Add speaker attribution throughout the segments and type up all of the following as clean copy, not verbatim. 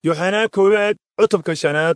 Speaker 1: Yoxanaa koowaad cutubka shanaad.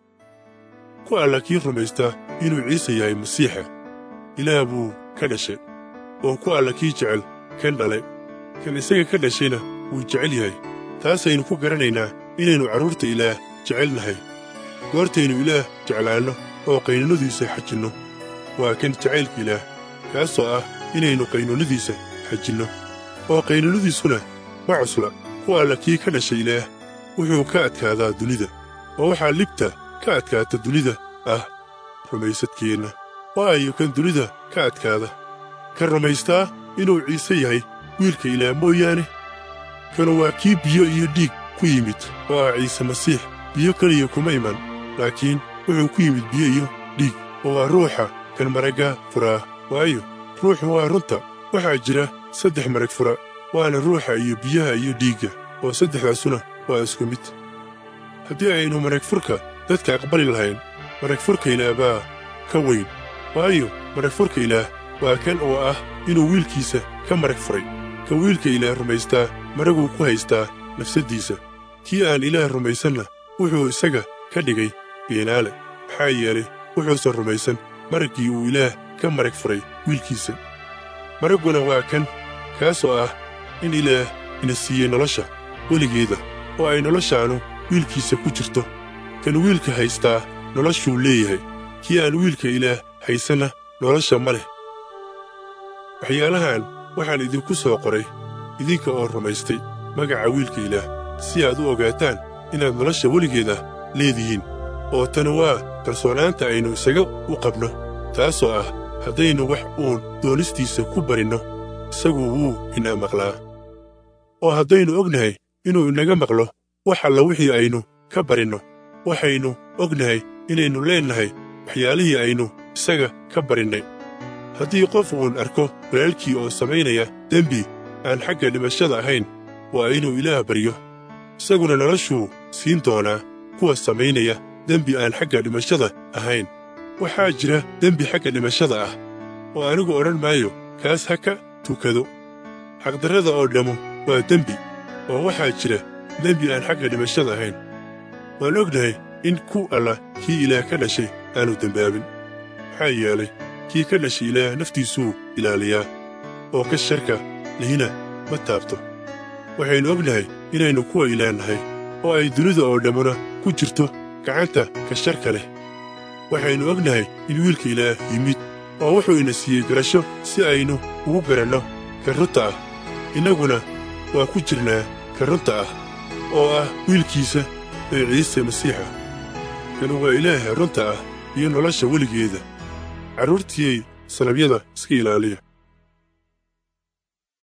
Speaker 2: ku alla kii rumaysta inuu ciise yahay masiixa ilaah buu ka dhashay oo ku alla kii jecel kan dhalay kan isaga ka dhashayna wuu jecel yahay taasaynu ku garanaynaa inaynu carruurta ilaah jecel nahay goortaynu ilaah jeclaanno oo qaynuunadiisa xajinno waa kan jacaylka ilaah kaasoo ah inaynu qaynuunadiisa xajinno oo qaynuunadiisuna ma cusla ku alla kii ka dhashay ilaah wuxuu ka adkaadaa dunida oo waxaa libta ka adkaata dunida ah rumaysadkeenna waayo kan dunida ka adkaada kan rumaystaa inuu ciise yahay wiilka ilaah mooyaane kanu waa kii biyo iyo dhiig ku yimid oo ah ciise masiix biyo keliya kuma iman laakiin wuxuu ku yimid biyo iyo dhiig oo waa ruuxa kan maragga furaa waayo ruuxu waa runta waxaa jira 3 marag fura waana ruuxa iyo biyaha iyo dhiigga oo saddexdaasuna waa isku mid haddii aynu marag furka dadka aqbali lahayn marag furka ilaah baa ka weyn waayo marag furka ilaah waa kan oo ah inuu wiilkiisa ka marag furay ka wiilka ilaah rumaystaa maraguu ku haystaa nafsaddiisa kii aan ilaah rumaysanna wuxuu isaga ka dhigay beenaale maxaa yeelay wuxuusan rumaysan maraggii uu ilaah ka marag furay wiilkiisa maragguna waa kan kaasoo ah in ilaah ina siiyey nolosha weligeeda oo ay noloshaannu wiilkiisa ku jirto kan wiilka haystaa noloshuu leeyahay kii aan wiilka ilaah haysanna nolosha ma leh waxyaalahan waxaan idinku soo qoray idinka oo rumaystay magaca wiilka ilaah si aad u ogaataan inaad nolosha weligeeda leedihiin oo tani waa kalsoonaanta aynu isaga u qabno taasoo ah haddaynu wax uun doonistiisa ku barinno isagu wuu ina maqlaa oo haddaynu ognahay inuu inaga maqlo wax alla wixii aynu ka barinno waxaynu ognahay inaynu leennahay waxyaalihii aynu isaga ka barinnay haddii qof uun arko walaalkii oo samaynaya dembi aan xagga dhimashada ahayn waa inuu ilaah baryo isaguna noloshuu siin doonaa kuwa samaynaya dembi aan xagga dhimashada ahayn waxaa jira dembi xagga dhimashada ah oo anigu odhan maayo kaas ha ka tukado xaqdarrada oo dhammu waa dembi oo waxaa jira dembi aan xagga dhimashada ahayn waan ognahay in ku alla kii ilaah ka dhashay aanu dembaabin maxaa yeelay kii ka dhashay ilaah naftiisuu ilaaliyaa oo ka sharka lihina ma taabto waxaynu ognahay inaynu kuwa ilaah nahay oo ay dunida oo dhammuna ku jirto gacanta ka sharka leh waxaynu ognahay in wiilka ilaah yimid oo wuxuu ina siiyey garasho si aynu ugu garanno ka runta ah innaguna waa ku jirnaa ka runta ah oo ah wiilkiisa ee ciise masiixa kanu waa ilaaha runta ah iyo nolosha weligeeda carruurtiyey salabyada iska ilaaliya